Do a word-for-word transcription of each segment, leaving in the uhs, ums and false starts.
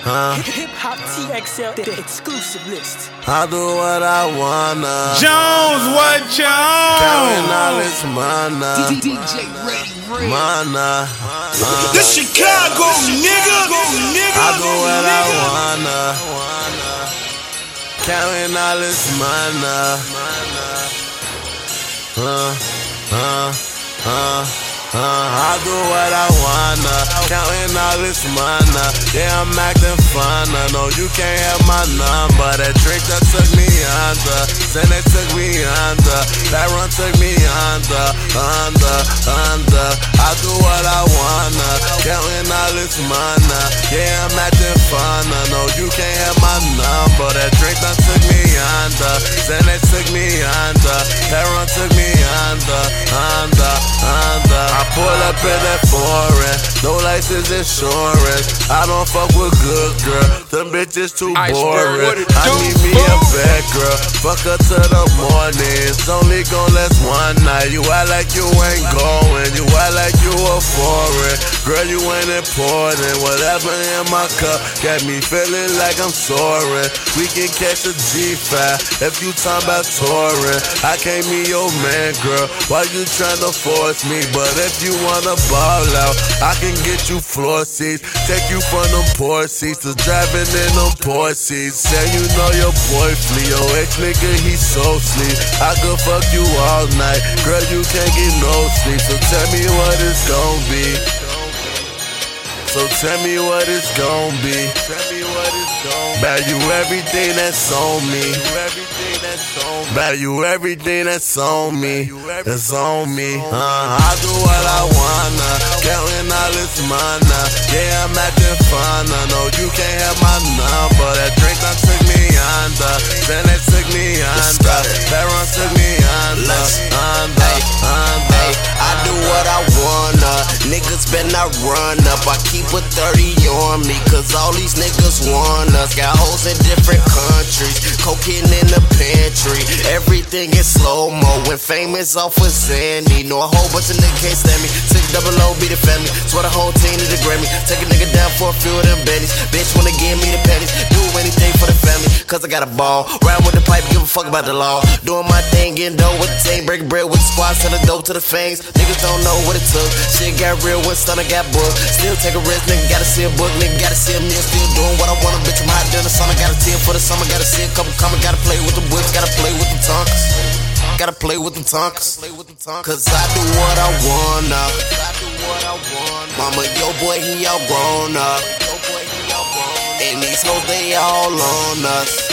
Huh? Hip Hop T X L, the exclusive list. I do what I wanna. Jones, what you on? Counting all this money. D J Ready Red. Money. The Chicago nigga. I do what I wanna. Counting all this money. Uh, uh, uh. Uh, I do what I wanna, counting all this money. Yeah, I'm acting fun. I know you can't have my number. That trick that took me under, then they took me under. That run took me under, under, under. I do what I wanna, counting all this money. Yeah, I'm acting fun. I know you can't have my number. That trick that took me under, then they took me under. That run took me under, under, under. I pull up in that foreign, no license insurance. I don't fuck with good girl, them bitches too boring. I need me a bad girl, fuck her to the morning. It's only gon' last one night. You act like you ain't going, you act like you a foreign. Girl, you ain't important. Whatever in my cup got me feeling like I'm soaring. We can catch a G five if you talking about touring. I can't be your man, girl. Why you tryna force me? But if you wanna ball out, I can get you floor seats. Take you from them poor seats to driving in them poor seats. Say you know your boy flee, your ex nigga he so sleep. I could fuck you all night, girl you can't get no sleep. So tell me what it's gon' be. So tell me what it's gon' be. Tell me what it's gon' be. Value everything that's on me. Value everything that's on me. That's on me. Uh, I do what I wanna, counting all this money. Yeah, I'm acting fun. I know you can't have my number. That drink done took me under, then they took me under. That run took me under, under, under. I do what I wanna. Niggas better not run up. I keep a thirty on me, cause all these niggas want us. Got hoes in different countries, cocaine in the pantry. Everything is slow-mo when fame is off with Zandy. Know a whole bunch of niggas can't stand me. Six double O be the family. Swear the whole team need a Grammy. Take a nigga down for a few of them bennies. Bitch wanna give me the pennies. Do anything for the family, cause I got a ball. Round with the pipe, give a fuck about the law. Doing my thing, getting dough with the team. Breaking bread with the squad, selling dope to the fangs. Niggas don't know what it took. Shit got real when stunner got booked. Still take a risk, nigga gotta see a book. Nigga gotta see a meal, still doing what I want. Bitch, I'm hot during the summer. Got a tear for the summer. Gotta see a couple coming. Gotta play with the whips. Gotta play with the tonks. Gotta play with them tonks. Cause I do what I wanna. Mama, yo boy, he all grown up. And these hoes, they all on us.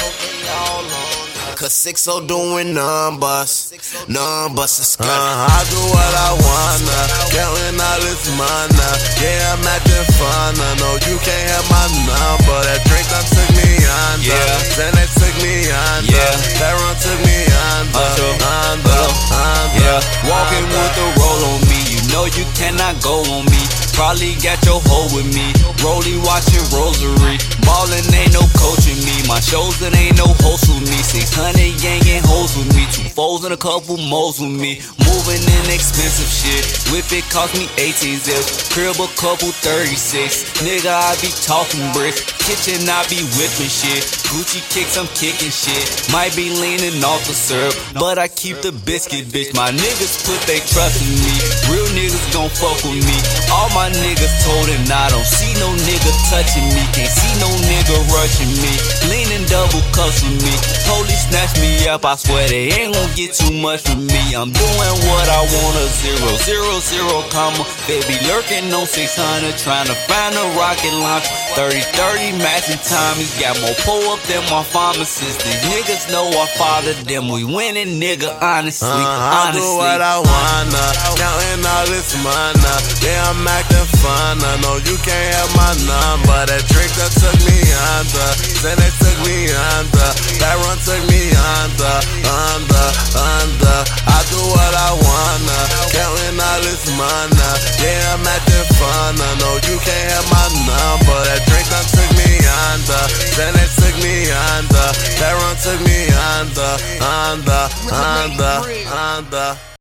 Cause six oh doing numbers. Numbers is good. Uh, I do what I wanna, counting all this money. Yeah, I'm acting fun. I know you can't have my number. That drink done took me under, yeah. Then they took me under, yeah. That run took me under, uh, under, under. Yeah, walking with the roll on me. You know you cannot go on me. Probably got your hoe with me. Rolly watching Rosary. Ballin' ain't no coaching me. My shows that ain't no host with me. six hundred gang and hoes with me. Two foes and a couple moles with me. Moving in expensive shit. Whip it cost me eighteen zips. Crib a couple thirty-six. Nigga, I be talking bricks. Kitchen, I be whipping shit. Gucci kicks, I'm kicking shit. Might be leaning off the syrup, but I keep the biscuit, bitch. My niggas put they trust in me. Real niggas gon' fuck with me. All my niggas told him I don't see no nigga touching me. Can't see no nigga rushing me. Leaning double cuffs with me. Police snatch me up, I swear they ain't gon' get too much from me. I'm doing what I want, a zero, zero, zero, comma. They be lurking on six hundred, trying to find a rocket launch. thirty, thirty, matching time. He's got more pull up than my pharmacist. These niggas know I fathered them. We winning, nigga, honestly, uh, I honestly. do what I wanna, counting all this money. Yeah, I'm acting fun. I know you can't have my number. That trick that took me under, then they took me under. That run took me under, under, under. I do what I wanna, counting all this money. Yeah, I'm acting fun. I know you can't have my number. That drink done took me under, then they took me under. That run took me under, under, under, under.